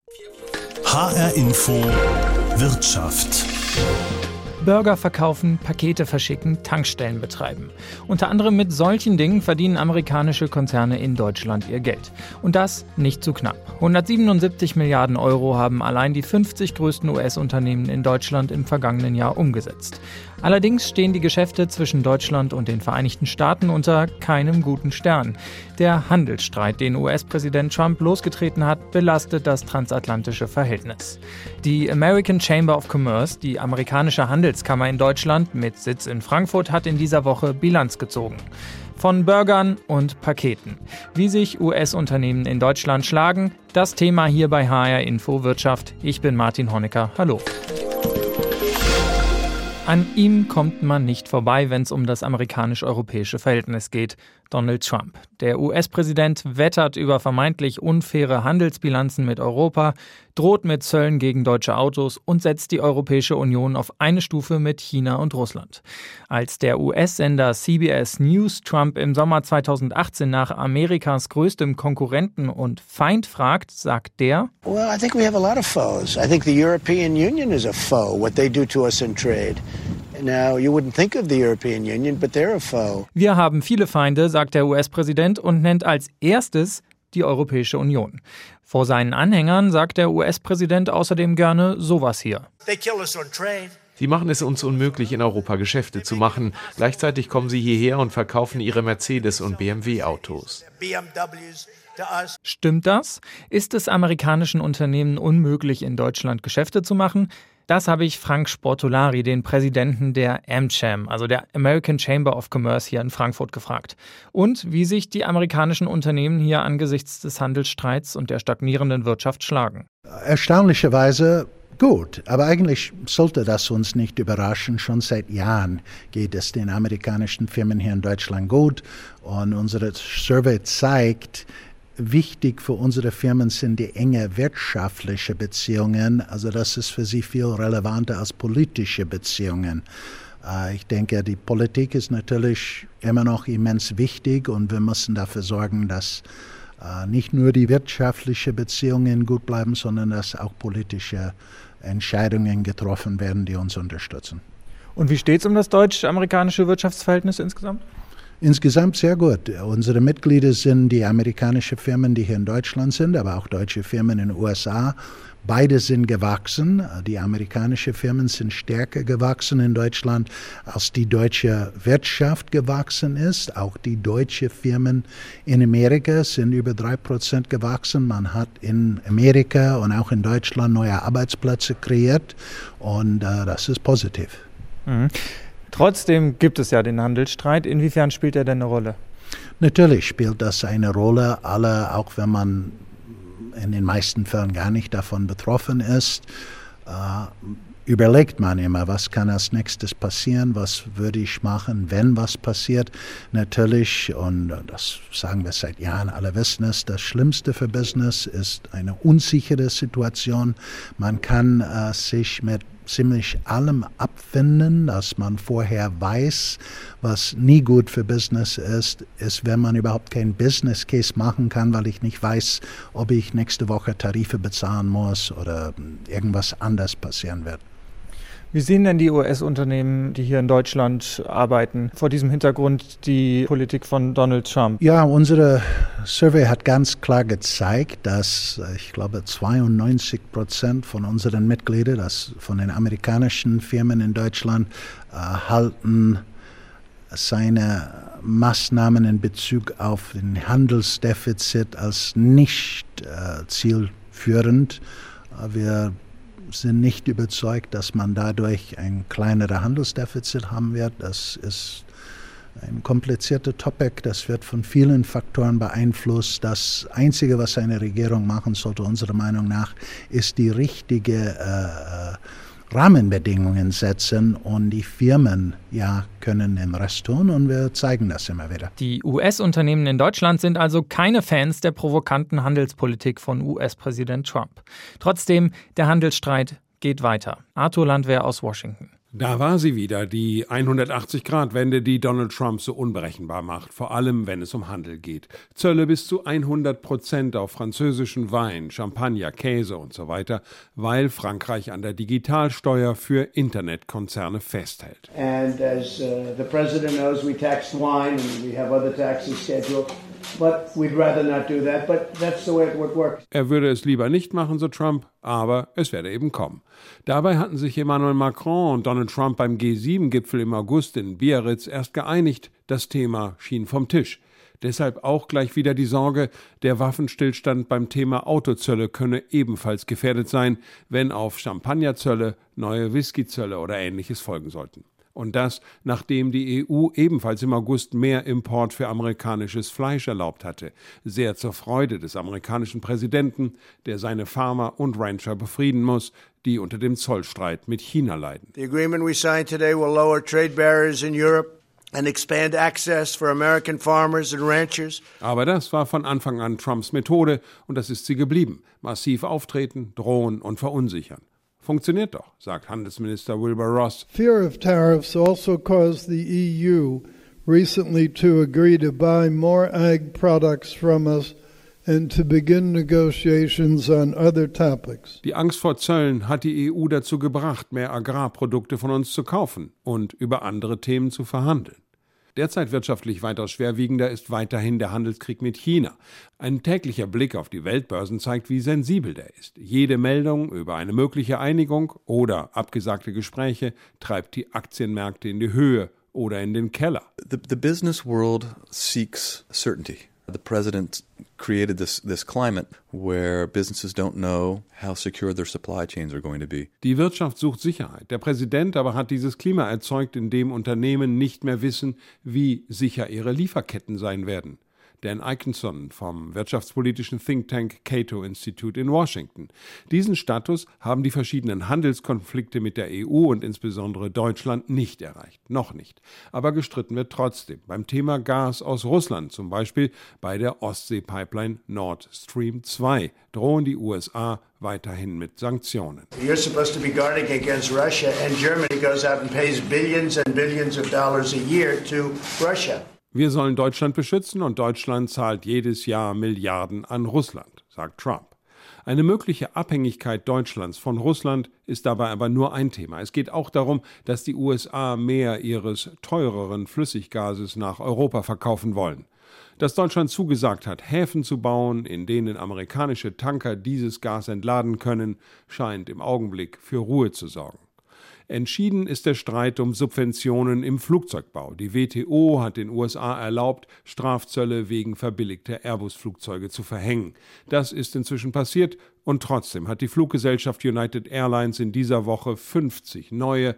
HR Info Wirtschaft. Burger verkaufen, Pakete verschicken, Tankstellen betreiben. Unter anderem mit solchen Dingen verdienen amerikanische Konzerne in Deutschland ihr Geld. Und das nicht zu knapp. 177 Milliarden Euro haben allein die 50 größten US-Unternehmen in Deutschland im vergangenen Jahr umgesetzt. Allerdings stehen die Geschäfte zwischen Deutschland und den Vereinigten Staaten unter keinem guten Stern. Der Handelsstreit, den US-Präsident Trump losgetreten hat, belastet das transatlantische Verhältnis. Die American Chamber of Commerce, die amerikanische Handelskammer in Deutschland mit Sitz in Frankfurt, hat in dieser Woche Bilanz gezogen. Von Burgern und Paketen. Wie sich US-Unternehmen in Deutschland schlagen, das Thema hier bei HR Info Wirtschaft. Ich bin Martin Honecker. Hallo. An ihm kommt man nicht vorbei, wenn es um das amerikanisch-europäische Verhältnis geht. Donald Trump. Der US-Präsident wettert über vermeintlich unfaire Handelsbilanzen mit Europa, droht mit Zöllen gegen deutsche Autos und setzt die Europäische Union auf eine Stufe mit China und Russland. Als der US-Sender CBS News Trump im Sommer 2018 nach Amerikas größtem Konkurrenten und Feind fragt, sagt der: Well, I think we have a lot of foes. I think the European Union is a foe, what they do to us in trade. Now, you wouldn't think of the European Union, but they're a foe. Wir haben viele Feinde, sagt der US-Präsident und nennt als erstes die Europäische Union. Vor seinen Anhängern sagt der US-Präsident außerdem gerne sowas hier. They kill us on trade. Sie machen es uns unmöglich, in Europa Geschäfte zu machen. Gleichzeitig kommen sie hierher und verkaufen ihre Mercedes- und BMW-Autos. Stimmt das? Ist es amerikanischen Unternehmen unmöglich, in Deutschland Geschäfte zu machen? Das habe ich Frank Sportolari, den Präsidenten der AmCham, also der American Chamber of Commerce hier in Frankfurt, gefragt. Und wie sich die amerikanischen Unternehmen hier angesichts des Handelsstreits und der stagnierenden Wirtschaft schlagen. Erstaunlicherweise gut, aber eigentlich sollte das uns nicht überraschen. Schon seit Jahren geht es den amerikanischen Firmen hier in Deutschland gut. Und unsere Survey zeigt, wichtig für unsere Firmen sind die enge wirtschaftliche Beziehungen. Also das ist für sie viel relevanter als politische Beziehungen. Ich denke, die Politik ist natürlich immer noch immens wichtig und wir müssen dafür sorgen, dass nicht nur die wirtschaftlichen Beziehungen gut bleiben, sondern dass auch politische Entscheidungen getroffen werden, die uns unterstützen. Und wie steht es um das deutsch-amerikanische Wirtschaftsverhältnis insgesamt? Insgesamt sehr gut. Unsere Mitglieder sind die amerikanischen Firmen, die hier in Deutschland sind, aber auch deutsche Firmen in den USA. Beide sind gewachsen. Die amerikanischen Firmen sind stärker gewachsen in Deutschland, als die deutsche Wirtschaft gewachsen ist. Auch die deutschen Firmen in Amerika sind über 3% gewachsen. Man hat in Amerika und auch in Deutschland neue Arbeitsplätze kreiert und das ist positiv. Mhm. Trotzdem gibt es ja den Handelsstreit. Inwiefern spielt er denn eine Rolle? Natürlich spielt das eine Rolle, auch wenn man in den meisten Fällen gar nicht davon betroffen ist. Überlegt man immer, was kann als nächstes passieren, was würde ich machen, wenn was passiert. Natürlich, und das sagen wir seit Jahren, alle wissen es, das Schlimmste für Business ist eine unsichere Situation. Man kann sich mit ziemlich allem abfinden, dass man vorher weiß, was nie gut für Business ist, wenn man überhaupt keinen Business Case machen kann, weil ich nicht weiß, ob ich nächste Woche Tarife bezahlen muss oder irgendwas anders passieren wird. Wie sehen denn die US-Unternehmen, die hier in Deutschland arbeiten, vor diesem Hintergrund die Politik von Donald Trump? Ja, unsere Survey hat ganz klar gezeigt, dass, ich glaube, 92% von unseren Mitgliedern, das von den amerikanischen Firmen in Deutschland, halten seine Maßnahmen in Bezug auf den Handelsdefizit als nicht zielführend. Wir sind nicht überzeugt, dass man dadurch ein kleineres Handelsdefizit haben wird. Das ist ein komplizierter Topic, das wird von vielen Faktoren beeinflusst. Das Einzige, was eine Regierung machen sollte, unserer Meinung nach, ist die richtige Rahmenbedingungen setzen und die Firmen können den Rest tun und wir zeigen das immer wieder. Die US-Unternehmen in Deutschland sind also keine Fans der provokanten Handelspolitik von US-Präsident Trump. Trotzdem, der Handelsstreit geht weiter. Arthur Landwehr aus Washington. Da war sie wieder, die 180-Grad-Wende, die Donald Trump so unberechenbar macht, vor allem wenn es um Handel geht. Zölle bis zu 100% auf französischen Wein, Champagner, Käse und so weiter, weil Frankreich an der Digitalsteuer für Internetkonzerne festhält. And as the president knows, we taxed wine and we have other taxes scheduled. But we'd rather not do that, but that's the way it would work. Er würde es lieber nicht machen, so Trump, aber es werde eben kommen. Dabei hatten sich Emmanuel Macron und Donald Trump beim G7-Gipfel im August in Biarritz erst geeinigt. Das Thema schien vom Tisch. Deshalb auch gleich wieder die Sorge, der Waffenstillstand beim Thema Autozölle könne ebenfalls gefährdet sein, wenn auf Champagnerzölle neue Whiskyzölle oder Ähnliches folgen sollten. Und das, nachdem die EU ebenfalls im August mehr Import für amerikanisches Fleisch erlaubt hatte. Sehr zur Freude des amerikanischen Präsidenten, der seine Farmer und Rancher befrieden muss, die unter dem Zollstreit mit China leiden. The agreement we signed today will lower trade barriers in Europe and expand access for American farmers and ranchers. Aber das war von Anfang an Trumps Methode und das ist sie geblieben. Massiv auftreten, drohen und verunsichern. Funktioniert doch, sagt Handelsminister Wilbur Ross. Fear of tariffs also caused the EU recently to agree to buy more ag products from us and to begin negotiations on other topics. Die Angst vor Zöllen hat die EU dazu gebracht, mehr Agrarprodukte von uns zu kaufen und über andere Themen zu verhandeln. Derzeit wirtschaftlich weitaus schwerwiegender ist weiterhin der Handelskrieg mit China. Ein täglicher Blick auf die Weltbörsen zeigt, wie sensibel der ist. Jede Meldung über eine mögliche Einigung oder abgesagte Gespräche treibt die Aktienmärkte in die Höhe oder in den Keller. The business world seeks certainty. The president created this climate where businesses don't know how secure their supply chains are going to be. Die Wirtschaft sucht Sicherheit. Der Präsident aber hat dieses Klima erzeugt, in dem Unternehmen nicht mehr wissen, wie sicher ihre Lieferketten sein werden. Dan Ikenson vom wirtschaftspolitischen Think Tank Cato Institute in Washington. Diesen Status haben die verschiedenen Handelskonflikte mit der EU und insbesondere Deutschland nicht erreicht. Noch nicht. Aber gestritten wird trotzdem. Beim Thema Gas aus Russland, zum Beispiel bei der Ostsee-Pipeline Nord Stream 2, drohen die USA weiterhin mit Sanktionen. You're supposed to be guarding against Russia, and Germany goes out and pays billions and billions of dollars a year to Russia. Wir sollen Deutschland beschützen und Deutschland zahlt jedes Jahr Milliarden an Russland, sagt Trump. Eine mögliche Abhängigkeit Deutschlands von Russland ist dabei aber nur ein Thema. Es geht auch darum, dass die USA mehr ihres teureren Flüssiggases nach Europa verkaufen wollen. Dass Deutschland zugesagt hat, Häfen zu bauen, in denen amerikanische Tanker dieses Gas entladen können, scheint im Augenblick für Ruhe zu sorgen. Entschieden ist der Streit um Subventionen im Flugzeugbau. Die WTO hat den USA erlaubt, Strafzölle wegen verbilligter Airbus-Flugzeuge zu verhängen. Das ist inzwischen passiert und trotzdem hat die Fluggesellschaft United Airlines in dieser Woche 50 neue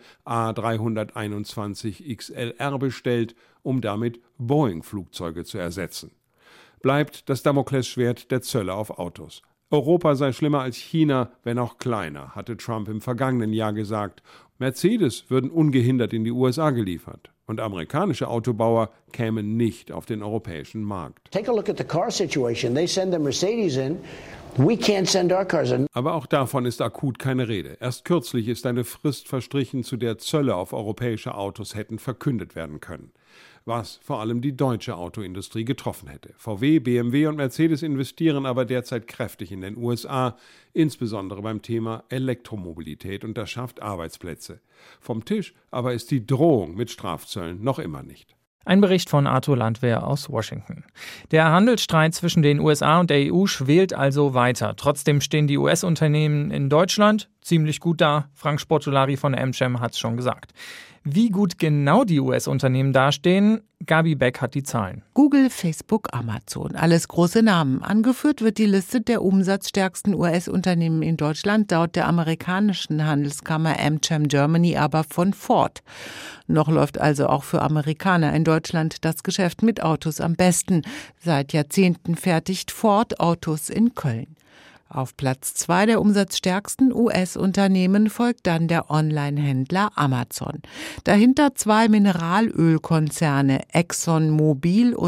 A321 XLR bestellt, um damit Boeing-Flugzeuge zu ersetzen. Bleibt das Damoklesschwert der Zölle auf Autos. Europa sei schlimmer als China, wenn auch kleiner, hatte Trump im vergangenen Jahr gesagt. Mercedes würden ungehindert in die USA geliefert und amerikanische Autobauer kämen nicht auf den europäischen Markt. Take a look at the car situation. They send the Mercedes in. We can't send our cars in. Aber auch davon ist akut keine Rede. Erst kürzlich ist eine Frist verstrichen, zu der Zölle auf europäische Autos hätten verkündet werden können. Was vor allem die deutsche Autoindustrie getroffen hätte. VW, BMW und Mercedes investieren aber derzeit kräftig in den USA, insbesondere beim Thema Elektromobilität, und das schafft Arbeitsplätze. Vom Tisch aber ist die Drohung mit Strafzöllen noch immer nicht. Ein Bericht von Arthur Landwehr aus Washington. Der Handelsstreit zwischen den USA und der EU schwelt also weiter. Trotzdem stehen die US-Unternehmen in Deutschland ziemlich gut da. Frank Sportolari von AmCham hat es schon gesagt. Wie gut genau die US-Unternehmen dastehen, Gabi Beck hat die Zahlen. Google, Facebook, Amazon, alles große Namen. Angeführt wird die Liste der umsatzstärksten US-Unternehmen in Deutschland laut der amerikanischen Handelskammer AmCham Germany aber von Ford. Noch läuft also auch für Amerikaner in Deutschland das Geschäft mit Autos am besten. Seit Jahrzehnten fertigt Ford Autos in Köln. Auf Platz 2 der umsatzstärksten US-Unternehmen folgt dann der Online-Händler Amazon. Dahinter 2 Mineralölkonzerne ExxonMobil und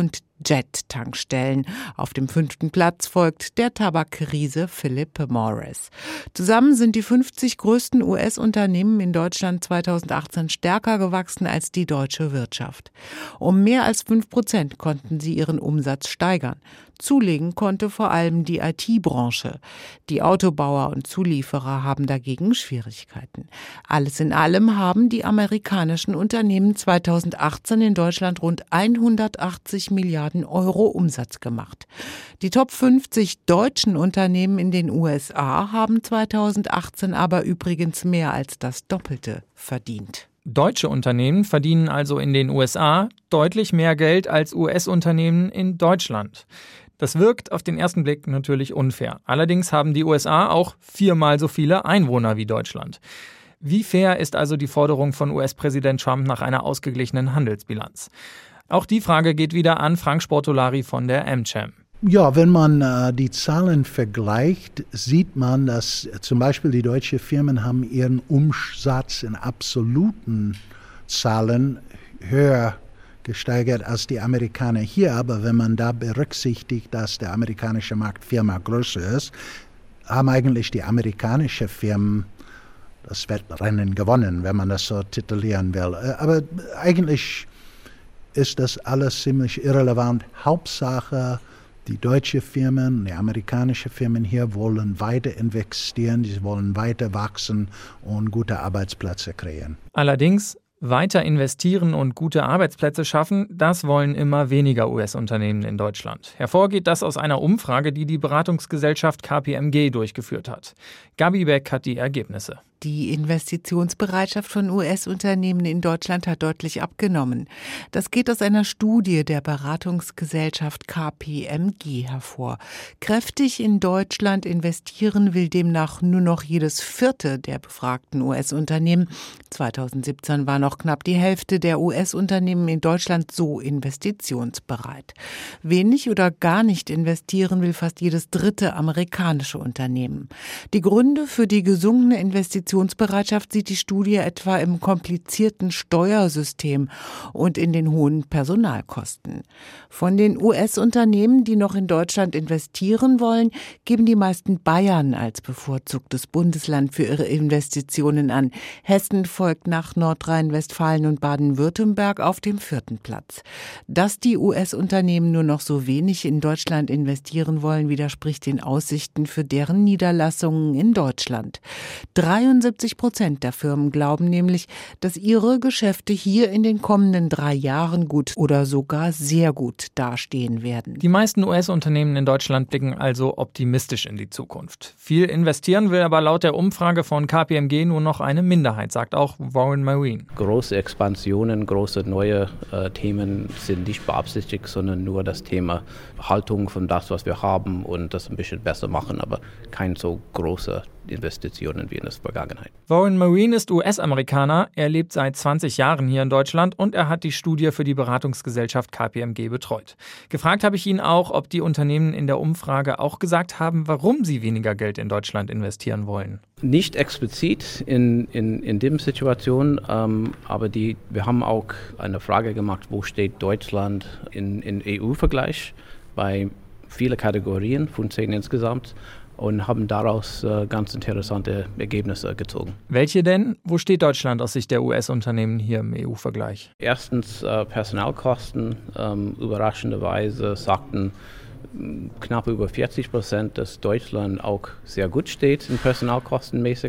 Jet-Tankstellen. Auf dem 5. Platz folgt der Tabakriese Philip Morris. Zusammen sind die 50 größten US-Unternehmen in Deutschland 2018 stärker gewachsen als die deutsche Wirtschaft. Um mehr als 5% konnten sie ihren Umsatz steigern. Zulegen konnte vor allem die IT-Branche. Die Autobauer und Zulieferer haben dagegen Schwierigkeiten. Alles in allem haben die amerikanischen Unternehmen 2018 in Deutschland rund 180 Milliarden Euro Umsatz gemacht. Die Top 50 deutschen Unternehmen in den USA haben 2018 aber übrigens mehr als das Doppelte verdient. Deutsche Unternehmen verdienen also in den USA deutlich mehr Geld als US-Unternehmen in Deutschland. Das wirkt auf den ersten Blick natürlich unfair. Allerdings haben die USA auch 4-mal so viele Einwohner wie Deutschland. Wie fair ist also die Forderung von US-Präsident Trump nach einer ausgeglichenen Handelsbilanz? Auch die Frage geht wieder an Frank Sportolari von der AmCham. Ja, wenn man die Zahlen vergleicht, sieht man, dass zum Beispiel die deutschen Firmen haben ihren Umsatz in absoluten Zahlen höher gesteigert als die Amerikaner hier. Aber wenn man da berücksichtigt, dass der amerikanische Markt 4-mal größer ist, haben eigentlich die amerikanischen Firmen das Wettrennen gewonnen, wenn man das so titulieren will. Aber eigentlich ist das alles ziemlich irrelevant. Hauptsache, die deutschen Firmen, die amerikanischen Firmen hier wollen weiter investieren, sie wollen weiter wachsen und gute Arbeitsplätze kreieren. Allerdings weiter investieren und gute Arbeitsplätze schaffen, das wollen immer weniger US-Unternehmen in Deutschland. Hervorgeht das aus einer Umfrage, die die Beratungsgesellschaft KPMG durchgeführt hat. Gabi Beck hat die Ergebnisse. Die Investitionsbereitschaft von US-Unternehmen in Deutschland hat deutlich abgenommen. Das geht aus einer Studie der Beratungsgesellschaft KPMG hervor. Kräftig in Deutschland investieren will demnach nur noch jedes 4. der befragten US-Unternehmen. 2017 war noch knapp die Hälfte der US-Unternehmen in Deutschland so investitionsbereit. Wenig oder gar nicht investieren will fast jedes 3. amerikanische Unternehmen. Die Gründe für die gesunkene Investitionsbereitschaft sieht die Studie etwa im komplizierten Steuersystem und in den hohen Personalkosten. Von den US-Unternehmen, die noch in Deutschland investieren wollen, geben die meisten Bayern als bevorzugtes Bundesland für ihre Investitionen an. Hessen folgt nach Nordrhein-Westfalen und Baden-Württemberg auf dem 4. Platz. Dass die US-Unternehmen nur noch so wenig in Deutschland investieren wollen, widerspricht den Aussichten für deren Niederlassungen in Deutschland. 73% der Firmen glauben nämlich, dass ihre Geschäfte hier in den kommenden 3 Jahren gut oder sogar sehr gut dastehen werden. Die meisten US-Unternehmen in Deutschland blicken also optimistisch in die Zukunft. Viel investieren will aber laut der Umfrage von KPMG nur noch eine Minderheit, sagt auch Warren Marine. Große Expansionen, große neue Themen sind nicht beabsichtigt, sondern nur das Thema Haltung von das, was wir haben und das ein bisschen besser machen, aber kein so großer Investitionen wie in der Vergangenheit. Warren Marine ist US-Amerikaner, er lebt seit 20 Jahren hier in Deutschland und er hat die Studie für die Beratungsgesellschaft KPMG betreut. Gefragt habe ich ihn auch, ob die Unternehmen in der Umfrage auch gesagt haben, warum sie weniger Geld in Deutschland investieren wollen. Nicht explizit in der Situation, aber wir haben auch eine Frage gemacht, wo steht Deutschland in EU-Vergleich bei vielen Kategorien von 10 insgesamt. Und haben daraus ganz interessante Ergebnisse gezogen. Welche denn? Wo steht Deutschland aus Sicht der US-Unternehmen hier im EU-Vergleich? Erstens Personalkosten. Überraschenderweise sagten knapp über 40%, dass Deutschland auch sehr gut steht in Personalkostenmäßig.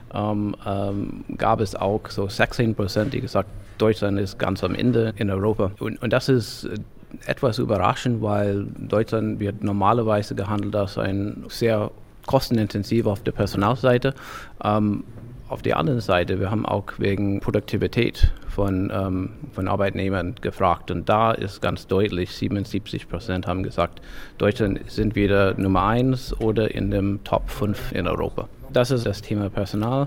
Gab es auch so 16%, die gesagt, Deutschland ist ganz am Ende in Europa. Und das ist etwas überraschend, weil Deutschland wird normalerweise gehandelt als ein sehr kostenintensiv auf der Personalseite. Auf der anderen Seite, wir haben auch wegen Produktivität von Arbeitnehmern gefragt und da ist ganz deutlich, 77% haben gesagt, Deutschland sind wieder Nummer 1 oder in dem Top 5 in Europa. Das ist das Thema Personal.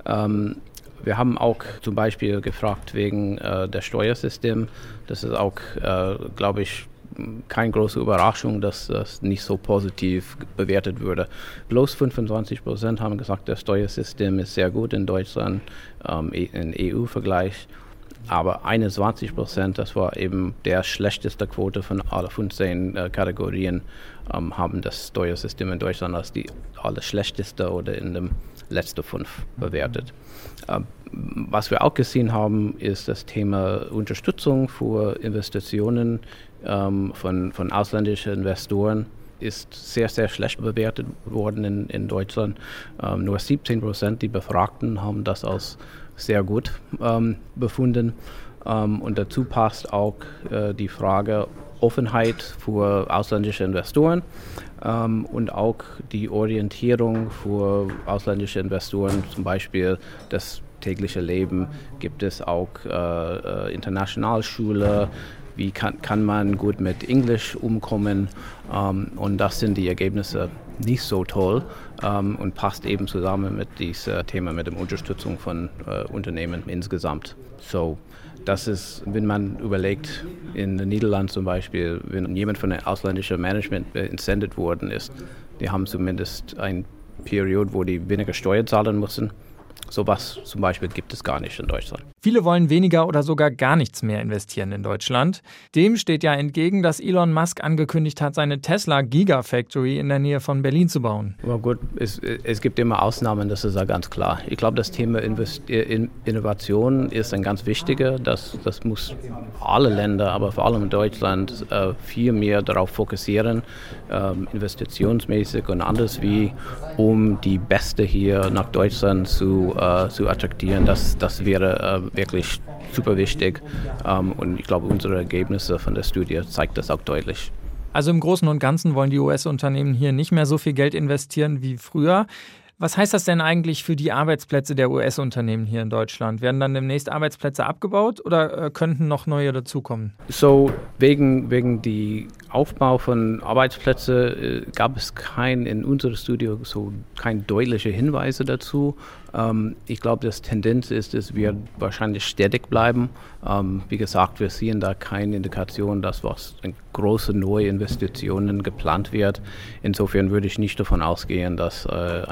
Wir haben auch zum Beispiel gefragt wegen der Steuersystem. Das ist auch, glaube ich, keine große Überraschung, dass das nicht so positiv bewertet würde. Bloß 25% haben gesagt, das Steuersystem ist sehr gut in Deutschland, im EU-Vergleich. Aber 21%, das war eben der schlechteste Quote von alle 15 Kategorien, haben das Steuersystem in Deutschland als die allerschlechteste oder in den letzten 5 bewertet. Was wir auch gesehen haben, ist das Thema Unterstützung für Investitionen von ausländischen Investoren ist sehr, sehr schlecht bewertet worden in Deutschland. Nur 17% der Befragten haben das als sehr gut befunden. Und dazu passt auch die Frage Offenheit für ausländische Investoren und auch die Orientierung für ausländische Investoren, zum Beispiel das tägliche Leben, gibt es auch Internationalschule, wie kann man gut mit Englisch umkommen, und das sind die Ergebnisse nicht so toll und passt eben zusammen mit diesem Thema mit der Unterstützung von Unternehmen insgesamt. So, das ist, wenn man überlegt, in den Niederlanden zum Beispiel, wenn jemand von einem ausländischen Management incentived worden ist, die haben zumindest eine Periode, wo die weniger Steuern zahlen müssen. Sowas zum Beispiel gibt es gar nicht in Deutschland. Viele wollen weniger oder sogar gar nichts mehr investieren in Deutschland. Dem steht ja entgegen, dass Elon Musk angekündigt hat, seine Tesla-Gigafactory in der Nähe von Berlin zu bauen. Aber gut, es gibt immer Ausnahmen, das ist ja ganz klar. Ich glaube, das Thema Innovation ist ein ganz wichtiger. Das muss alle Länder, aber vor allem Deutschland, viel mehr darauf fokussieren, investitionsmäßig und anders wie, um die Beste hier nach Deutschland zu attraktieren. Das wäre wirklich super wichtig, und ich glaube, unsere Ergebnisse von der Studie zeigt das auch deutlich. Also im Großen und Ganzen wollen die US-Unternehmen hier nicht mehr so viel Geld investieren wie früher. Was heißt das denn eigentlich für die Arbeitsplätze der US-Unternehmen hier in Deutschland? Werden dann demnächst Arbeitsplätze abgebaut oder könnten noch neue dazukommen? So, wegen die Aufbau von Arbeitsplätzen gab es in unserem Studio so keine deutlichen Hinweise dazu. Ich glaube, das Tendenz ist, es wird wahrscheinlich stetig bleiben. Wie gesagt, wir sehen da keine Indikation, dass große neue Investitionen geplant wird. Insofern würde ich nicht davon ausgehen, dass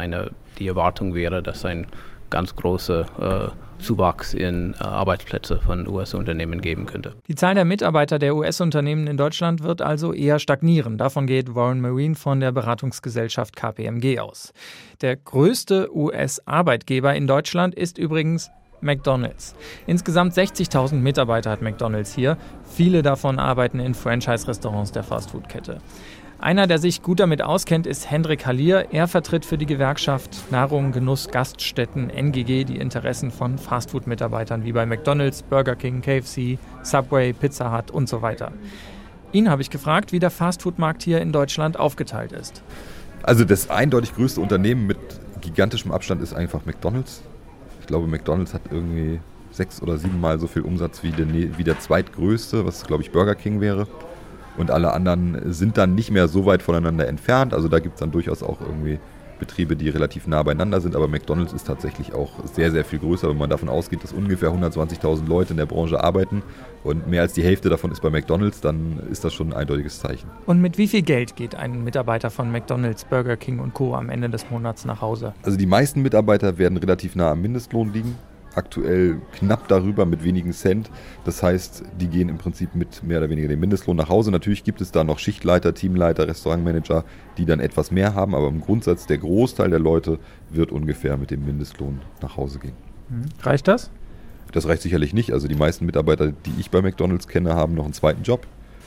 die Erwartung wäre, dass ein ganz großer Zuwachs in Arbeitsplätze von US-Unternehmen geben könnte. Die Zahl der Mitarbeiter der US-Unternehmen in Deutschland wird also eher stagnieren. Davon geht Warren Marine von der Beratungsgesellschaft KPMG aus. Der größte US-Arbeitgeber in Deutschland ist übrigens McDonald's. Insgesamt 60.000 Mitarbeiter hat McDonald's hier. Viele davon arbeiten in Franchise-Restaurants der Fastfood-Kette. Einer, der sich gut damit auskennt, ist Hendrik Hallier. Er vertritt für die Gewerkschaft Nahrung, Genuss, Gaststätten, NGG, die Interessen von Fastfood-Mitarbeitern wie bei McDonald's, Burger King, KFC, Subway, Pizza Hut und so weiter. Ihn habe ich gefragt, wie der Fastfood-Markt hier in Deutschland aufgeteilt ist. Also das eindeutig größte Unternehmen mit gigantischem Abstand ist einfach McDonald's. Ich glaube, McDonald's hat irgendwie 6 oder 7 Mal so viel Umsatz wie der zweitgrößte, was glaube ich Burger King wäre. Und alle anderen sind dann nicht mehr so weit voneinander entfernt. Also da gibt es dann durchaus auch irgendwie Betriebe, die relativ nah beieinander sind. Aber McDonald's ist tatsächlich auch sehr, sehr viel größer, wenn man davon ausgeht, dass ungefähr 120.000 Leute in der Branche arbeiten. Und mehr als die Hälfte davon ist bei McDonald's, dann ist das schon ein eindeutiges Zeichen. Und mit wie viel Geld geht ein Mitarbeiter von McDonald's, Burger King und Co. am Ende des Monats nach Hause? Also die meisten Mitarbeiter werden relativ nah am Mindestlohn liegen. Aktuell knapp darüber mit wenigen Cent. Das heißt, die gehen im Prinzip mit mehr oder weniger dem Mindestlohn nach Hause. Natürlich gibt es da noch Schichtleiter, Teamleiter, Restaurantmanager, die dann etwas mehr haben. Aber im Grundsatz, der Großteil der Leute wird ungefähr mit dem Mindestlohn nach Hause gehen. Reicht das? Das reicht sicherlich nicht. Also die meisten Mitarbeiter, die ich bei McDonald's kenne, haben noch einen zweiten Job.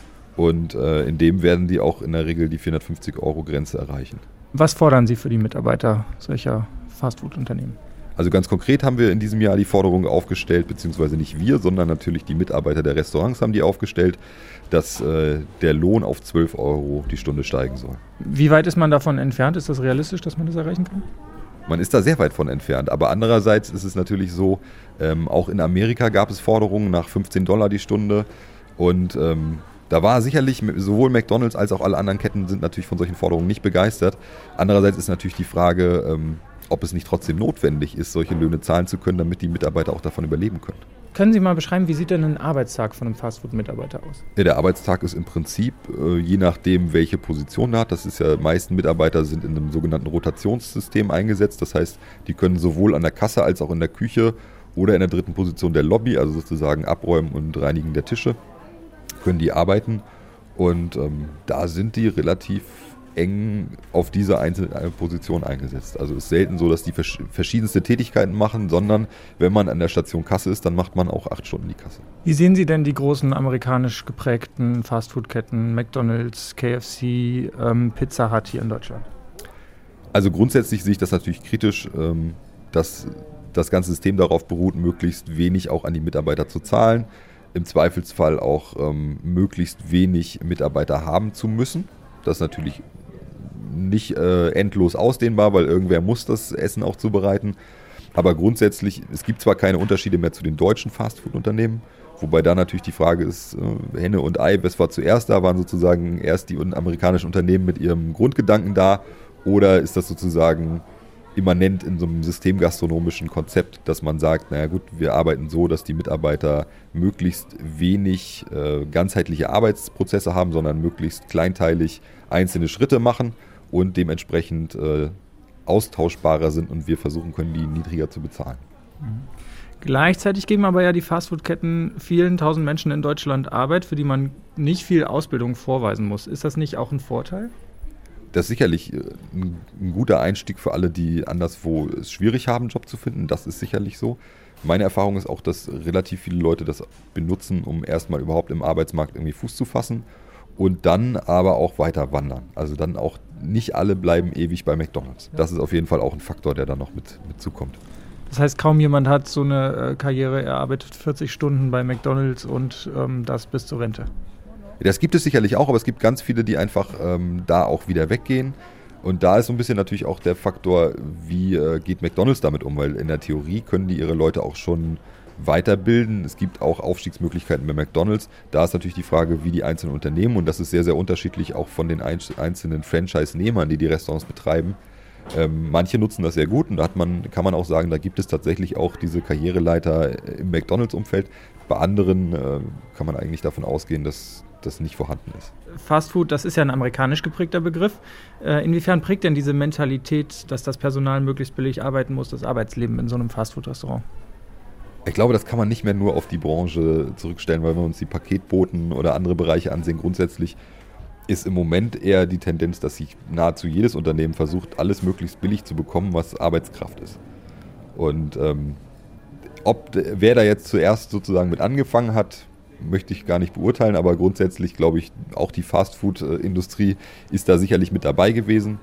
Und in dem werden die auch in der Regel die 450-Euro-Grenze erreichen. Was fordern Sie für die Mitarbeiter solcher Fastfood-Unternehmen? Also ganz konkret haben wir in diesem Jahr die Forderung aufgestellt, beziehungsweise nicht wir, sondern natürlich die Mitarbeiter der Restaurants haben die aufgestellt, dass der Lohn auf 12 Euro die Stunde steigen soll. Wie weit ist man davon entfernt? Ist das realistisch, dass man das erreichen kann? Man ist da sehr weit von entfernt, aber andererseits ist es natürlich so, auch in Amerika gab es Forderungen nach $15 die Stunde und da war sicherlich, sowohl McDonald's als auch alle anderen Ketten sind natürlich von solchen Forderungen nicht begeistert. Andererseits ist natürlich die Frage, ob es nicht trotzdem notwendig ist, solche Löhne zahlen zu können, damit die Mitarbeiter auch davon überleben können. Können Sie mal beschreiben, wie sieht denn ein Arbeitstag von einem Fastfood-Mitarbeiter aus? Ja, der Arbeitstag ist im Prinzip, je nachdem, welche Position er hat, das ist ja, die meisten Mitarbeiter sind in einem sogenannten Rotationssystem eingesetzt. Das heißt, die können sowohl an der Kasse als auch in der Küche oder in der dritten Position der Lobby, also sozusagen Abräumen und Reinigen der Tische, können die arbeiten. Und da sind die relativ eng auf diese einzelne Position eingesetzt. Also es ist selten so, dass die verschiedenste Tätigkeiten machen, sondern wenn man an der Station Kasse ist, dann macht man auch 8 Stunden die Kasse. Wie sehen Sie denn die großen amerikanisch geprägten Fastfood-Ketten, McDonald's, KFC, Pizza Hut hier in Deutschland? Also grundsätzlich sehe ich das natürlich kritisch, dass das ganze System darauf beruht, möglichst wenig auch an die Mitarbeiter zu zahlen, im Zweifelsfall auch möglichst wenig Mitarbeiter haben zu müssen. Das ist natürlich nicht endlos ausdehnbar, weil irgendwer muss das Essen auch zubereiten. Aber grundsätzlich, es gibt zwar keine Unterschiede mehr zu den deutschen Fastfood-Unternehmen, wobei da natürlich die Frage ist, Henne und Ei, was war zuerst da? Waren sozusagen erst die amerikanischen Unternehmen mit ihrem Grundgedanken da oder ist das sozusagen immanent in so einem systemgastronomischen Konzept, dass man sagt, naja gut, wir arbeiten so, dass die Mitarbeiter möglichst wenig ganzheitliche Arbeitsprozesse haben, sondern möglichst kleinteilig einzelne Schritte machen und dementsprechend austauschbarer sind und wir versuchen können, die niedriger zu bezahlen. Gleichzeitig geben aber ja die Fastfood-Ketten vielen tausend Menschen in Deutschland Arbeit, für die man nicht viel Ausbildung vorweisen muss. Ist das nicht auch ein Vorteil? Das ist sicherlich ein guter Einstieg für alle, die anderswo es schwierig haben, einen Job zu finden. Das ist sicherlich so. Meine Erfahrung ist auch, dass relativ viele Leute das benutzen, um erstmal überhaupt im Arbeitsmarkt irgendwie Fuß zu fassen und dann aber auch weiter wandern. Also dann auch nicht alle bleiben ewig bei McDonald's. Das ist auf jeden Fall auch ein Faktor, der da noch mit zukommt. Das heißt, kaum jemand hat so eine Karriere, er arbeitet 40 Stunden bei McDonald's und das bis zur Rente. Das gibt es sicherlich auch, aber es gibt ganz viele, die einfach da auch wieder weggehen. Und da ist so ein bisschen natürlich auch der Faktor, wie geht McDonald's damit um, weil in der Theorie können die ihre Leute auch schon weiterbilden. Es gibt auch Aufstiegsmöglichkeiten bei McDonald's. Da ist natürlich die Frage, wie die einzelnen Unternehmen, und das ist sehr, sehr unterschiedlich auch von den einzelnen Franchise-Nehmern, die Restaurants betreiben. Manche nutzen das sehr gut und da kann man auch sagen, da gibt es tatsächlich auch diese Karriereleiter im McDonald's-Umfeld. Bei anderen kann man eigentlich davon ausgehen, dass das nicht vorhanden ist. Fastfood, das ist ja ein amerikanisch geprägter Begriff. Inwiefern prägt denn diese Mentalität, dass das Personal möglichst billig arbeiten muss, das Arbeitsleben in so einem Fastfood-Restaurant? Ich glaube, das kann man nicht mehr nur auf die Branche zurückstellen, weil wir uns die Paketboten oder andere Bereiche ansehen. Grundsätzlich ist im Moment eher die Tendenz, dass sich nahezu jedes Unternehmen versucht, alles möglichst billig zu bekommen, was Arbeitskraft ist. Und wer da jetzt zuerst sozusagen mit angefangen hat, möchte ich gar nicht beurteilen, aber grundsätzlich glaube ich, auch die Fastfood-Industrie ist da sicherlich mit dabei gewesen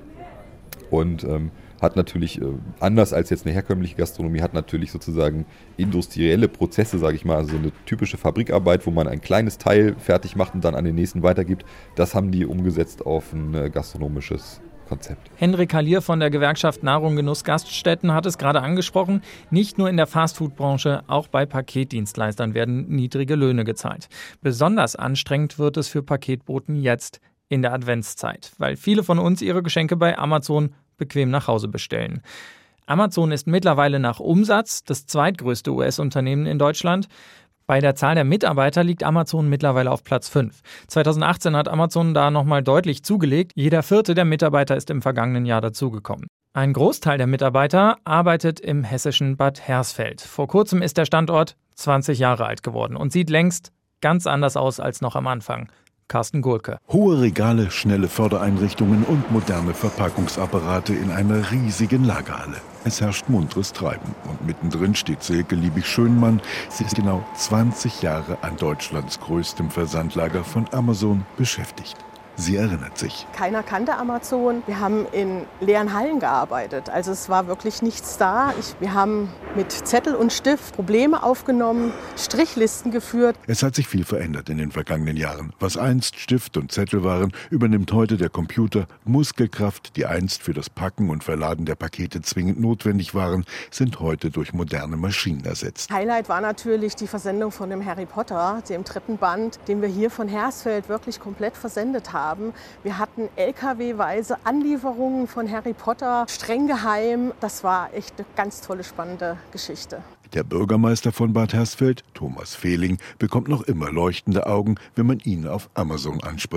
und hat natürlich, anders als jetzt eine herkömmliche Gastronomie, hat natürlich sozusagen industrielle Prozesse, sage ich mal, also eine typische Fabrikarbeit, wo man ein kleines Teil fertig macht und dann an den nächsten weitergibt. Das haben die umgesetzt auf ein gastronomisches Konzept. Henrik Hallier von der Gewerkschaft Nahrung Genuss Gaststätten hat es gerade angesprochen. Nicht nur in der Fastfood-Branche, auch bei Paketdienstleistern werden niedrige Löhne gezahlt. Besonders anstrengend wird es für Paketboten jetzt in der Adventszeit, weil viele von uns ihre Geschenke bei Amazon bequem nach Hause bestellen. Amazon ist mittlerweile nach Umsatz das zweitgrößte US-Unternehmen in Deutschland. Bei der Zahl der Mitarbeiter liegt Amazon mittlerweile auf Platz 5. 2018 hat Amazon da nochmal deutlich zugelegt. Jeder vierte der Mitarbeiter ist im vergangenen Jahr dazugekommen. Ein Großteil der Mitarbeiter arbeitet im hessischen Bad Hersfeld. Vor kurzem ist der Standort 20 Jahre alt geworden und sieht längst ganz anders aus als noch am Anfang. Carsten Gurke. Hohe Regale, schnelle Fördereinrichtungen und moderne Verpackungsapparate in einer riesigen Lagerhalle. Es herrscht munteres Treiben. Und mittendrin steht Silke Liebig-Schönmann. Sie ist genau 20 Jahre an Deutschlands größtem Versandlager von Amazon beschäftigt. Sie erinnert sich. Keiner kannte Amazon. Wir haben in leeren Hallen gearbeitet. Also es war wirklich nichts da. Wir haben mit Zettel und Stift Probleme aufgenommen, Strichlisten geführt. Es hat sich viel verändert in den vergangenen Jahren. Was einst Stift und Zettel waren, übernimmt heute der Computer. Muskelkraft, die einst für das Packen und Verladen der Pakete zwingend notwendig waren, sind heute durch moderne Maschinen ersetzt. Highlight war natürlich die Versendung von dem Harry Potter, dem 3. Band, den wir hier von Hersfeld wirklich komplett versendet haben. Wir hatten LKW-weise Anlieferungen von Harry Potter, streng geheim. Das war echt eine ganz tolle, spannende Geschichte. Der Bürgermeister von Bad Hersfeld, Thomas Fehling, bekommt noch immer leuchtende Augen, wenn man ihn auf Amazon anspricht.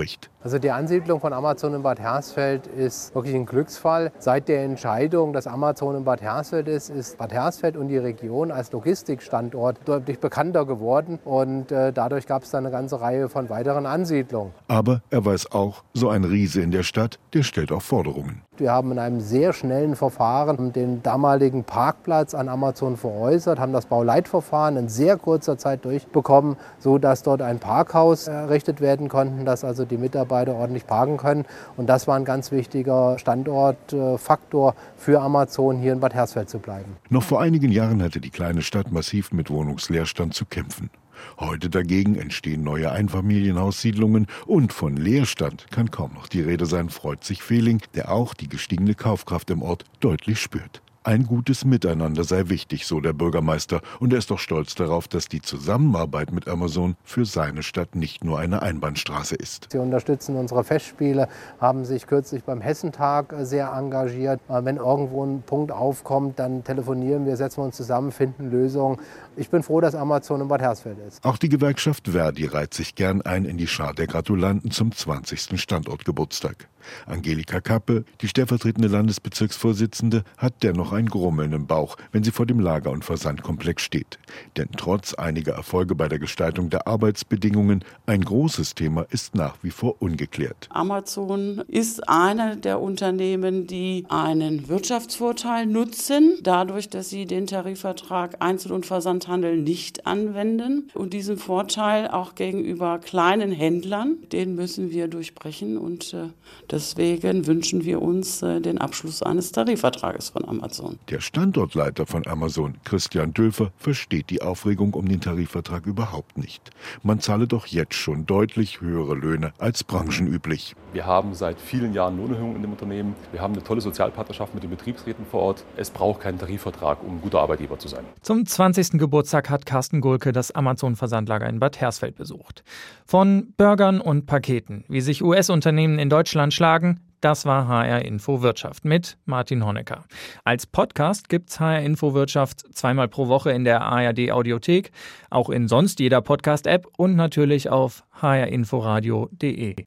Also die Ansiedlung von Amazon in Bad Hersfeld ist wirklich ein Glücksfall. Seit der Entscheidung, dass Amazon in Bad Hersfeld ist Bad Hersfeld und die Region als Logistikstandort deutlich bekannter geworden. Und dadurch gab es dann eine ganze Reihe von weiteren Ansiedlungen. Aber er weiß auch, so ein Riese in der Stadt, der stellt auch Forderungen. Wir haben in einem sehr schnellen Verfahren den damaligen Parkplatz an Amazon veräußert, haben das Bauleitverfahren in sehr kurzer Zeit durchbekommen, sodass dort ein Parkhaus errichtet werden konnte, dass also die Mitarbeiter ordentlich parken können. Und das war ein ganz wichtiger Standortfaktor für Amazon, hier in Bad Hersfeld zu bleiben. Noch vor einigen Jahren hatte die kleine Stadt massiv mit Wohnungsleerstand zu kämpfen. Heute dagegen entstehen neue Einfamilienhaussiedlungen und von Leerstand kann kaum noch die Rede sein, freut sich Fehling, der auch die gestiegene Kaufkraft im Ort deutlich spürt. Ein gutes Miteinander sei wichtig, so der Bürgermeister, und er ist doch stolz darauf, dass die Zusammenarbeit mit Amazon für seine Stadt nicht nur eine Einbahnstraße ist. Sie unterstützen unsere Festspiele, haben sich kürzlich beim Hessentag sehr engagiert. Wenn irgendwo ein Punkt aufkommt, dann telefonieren wir, setzen wir uns zusammen, finden Lösungen. Ich bin froh, dass Amazon in Bad Hersfeld ist. Auch die Gewerkschaft Verdi reiht sich gern ein in die Schar der Gratulanten zum 20. Standortgeburtstag. Angelika Kappe, die stellvertretende Landesbezirksvorsitzende, hat dennoch ein Grummeln im Bauch, wenn sie vor dem Lager- und Versandkomplex steht. Denn trotz einiger Erfolge bei der Gestaltung der Arbeitsbedingungen, ein großes Thema ist nach wie vor ungeklärt. Amazon ist einer der Unternehmen, die einen Wirtschaftsvorteil nutzen, dadurch, dass sie den Tarifvertrag Einzel- und Versandhandel nicht anwenden. Und diesen Vorteil auch gegenüber kleinen Händlern, den müssen wir durchbrechen. Und deswegen wünschen wir uns den Abschluss eines Tarifvertrages von Amazon. Der Standortleiter von Amazon, Christian Dülfer, versteht die Aufregung um den Tarifvertrag überhaupt nicht. Man zahle doch jetzt schon deutlich höhere Löhne als branchenüblich. Wir haben seit vielen Jahren Lohnerhöhungen in dem Unternehmen. Wir haben eine tolle Sozialpartnerschaft mit den Betriebsräten vor Ort. Es braucht keinen Tarifvertrag, um ein guter Arbeitgeber zu sein. Zum 20. Geburtstag hat Carsten Gulke das Amazon-Versandlager in Bad Hersfeld besucht. Von Burgern und Paketen, wie sich US-Unternehmen in Deutschland schlagen, das war HR Info Wirtschaft mit Martin Honecker. Als Podcast gibt's HR Info Wirtschaft zweimal pro Woche in der ARD Audiothek, auch in sonst jeder Podcast-App und natürlich auf hrinforadio.de.